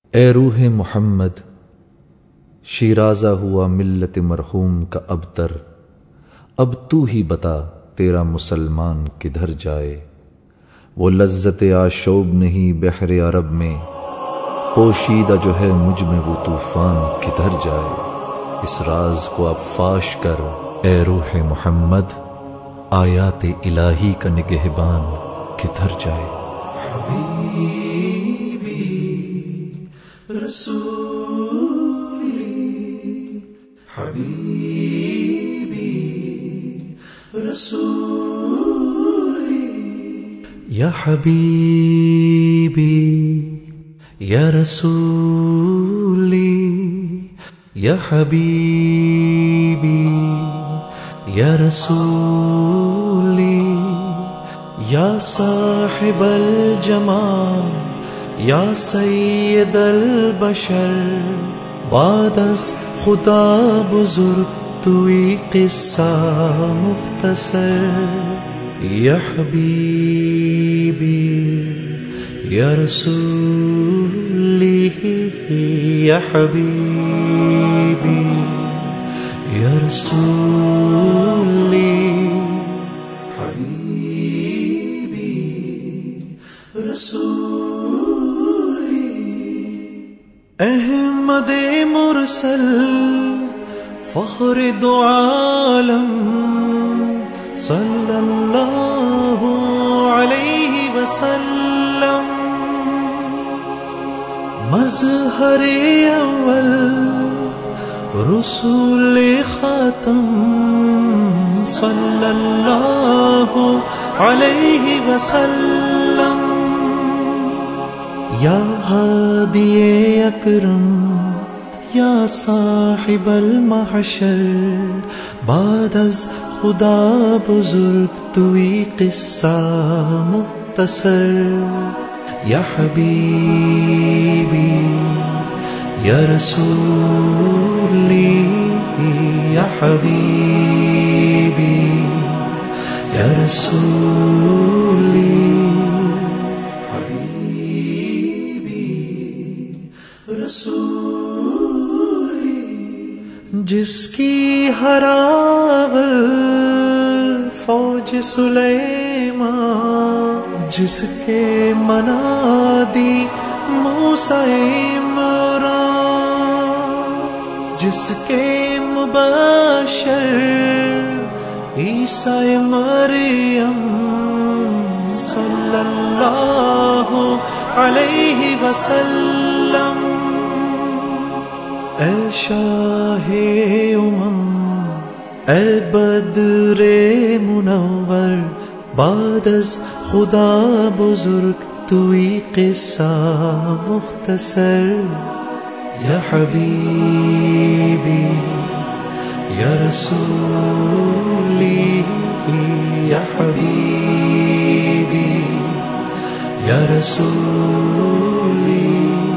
اے روح محمد، شیرازہ ہوا ملت مرحوم کا ابتر، اب تو ہی بتا تیرا مسلمان کدھر جائے؟ وہ لذت آشوب نہیں بحر عرب میں، پوشیدہ جو ہے مجھ میں وہ طوفان کدھر جائے؟ اس راز کو اب فاش کر اے روح محمد، آیات الہی کا نگہبان کدھر جائے؟ رسولی حبیبی رسولی یا حبیبی یا رسولی یا حبیبی یا رسولی یا صاحب الجمال یا سید البشر، بعد از خدا بزرگ توی قصہ مختصر، یا حبیبی یا رسولی یا حبیبی یا رسولی حبیبی رسولی احمد مرسل فخر دو عالم صلی اللہ علیہ وسلم، مظہر اول رسول خاتم صلی اللہ علیہ وسلم، یا ہادی اکرم یا صاحب المحشر، بعد از خدا بزرگ توی قصہ مختصر، یا حبیبی یا رسولی یا حبیبی یا رسولی رسولی جس کی ہراول فوج سلیمان، جس کے منادی موسیٰ عمران، جس کے مبشر عیسیٰ مریم صلی اللہ علیہ وسلم، اے شاہ اے بدر منور، بعد از خدا بزرگ توی قصہ مختصر، یا حبیبی یا رسولی یا حبیبی یا رسولی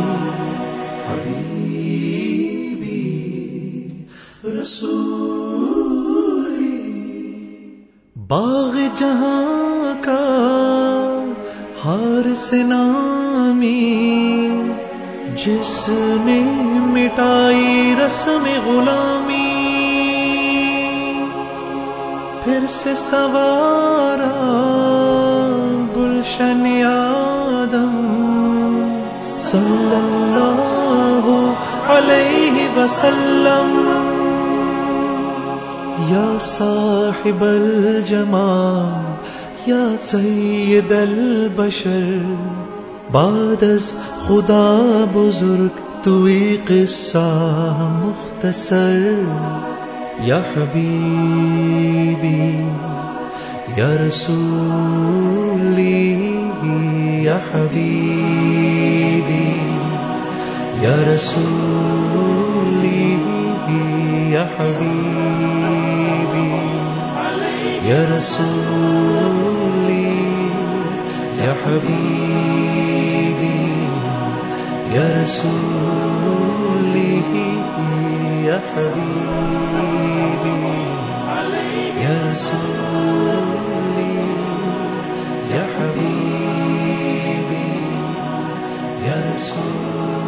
رسولی باغ جہاں کا حارس نامی، جس نے مٹائی رسم غلامی، پھر سے سوارا گلشن آدم صلی اللہ علیہ وسلم، یا صاحب الجمال یا سید البشر، بعد از خدا بزرگ توی قصہ مختصر، یا حبیبی یا رسولی یا حبیبی یا رسولی یا حبیبی یا رسولی یا حبیبی یا رسولی یا حبیبی یا رسولی یا حبیبی یا رسول